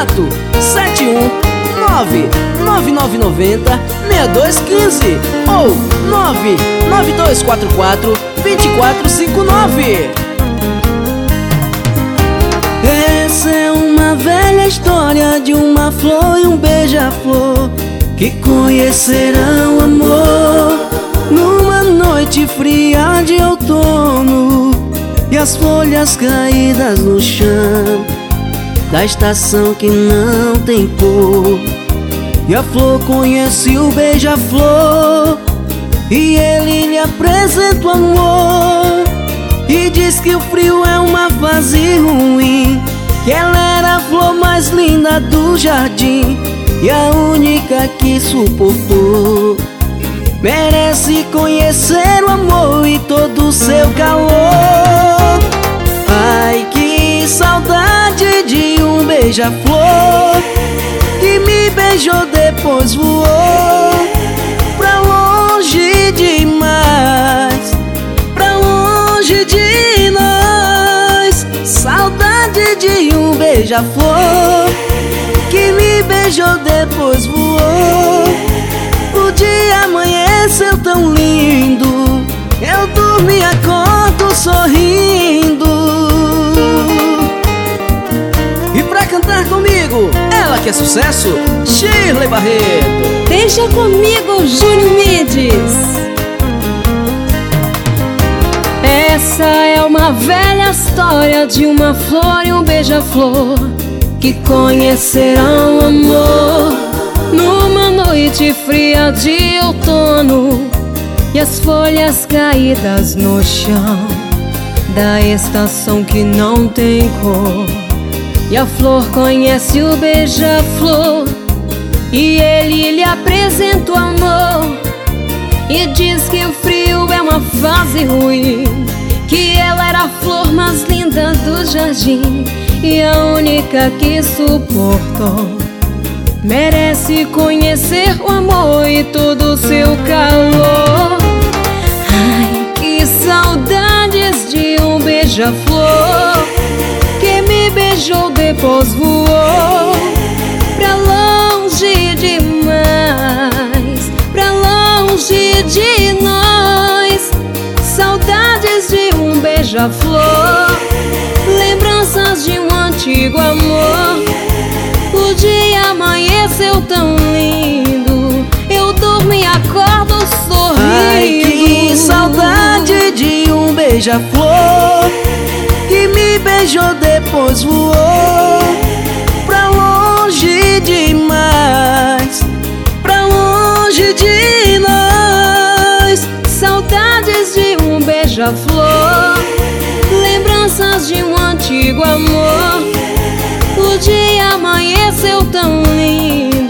contato 71999906215 ou 992442459. Essa é uma velha história de uma flor e um beija-flor que conhecerão amor numa noite fria de outono, e as folhas caídas no chão da estação que não tem cor. E a flor conhece o beija-flor e ele lhe apresenta o amor, e diz que o frio é uma fase ruim, que ela era a flor mais linda do jardim e a única que suportou. Merece conhecer o amor e todo o seu calor. Ai, que saudade de um beija-flor que me beijou, depois voou pra longe demais, pra longe de nós. Saudade de um beija-flor que me beijou, depois voou. O dia amanheceu tão lindo, eu durmo e acordo sorrindo. E pra cantar comigo, ela que é sucesso, Shirley Barreto. Deixa comigo, Júnior Mendes. Essa é uma velha história de uma flor e um beija-flor que conhecerão amor numa noite fria de outono, e as folhas caídas no chão da estação que não tem cor. E a flor conhece o beija-flor e ele lhe apresenta o amor, e diz que o frio é uma fase ruim, que ela era a flor mais linda do jardim e a única que suportou. Merece conhecer o amor e todo o seu calor. Ai, que saudades de um beija-flor que me beijou, depois voou pra longe demais, pra longe de nós. Saudades de um beija-flor, lembranças de um antigo amor. O dia amanheceu tão lindo, eu durmo e acordo sorrindo. Ai, que saudade de um beija-flor que me beijou, depois voou pra longe demais, pra longe de nós. Saudades de um beija-flor, lembranças de um antigo amor. O dia amanheceu tão lindo,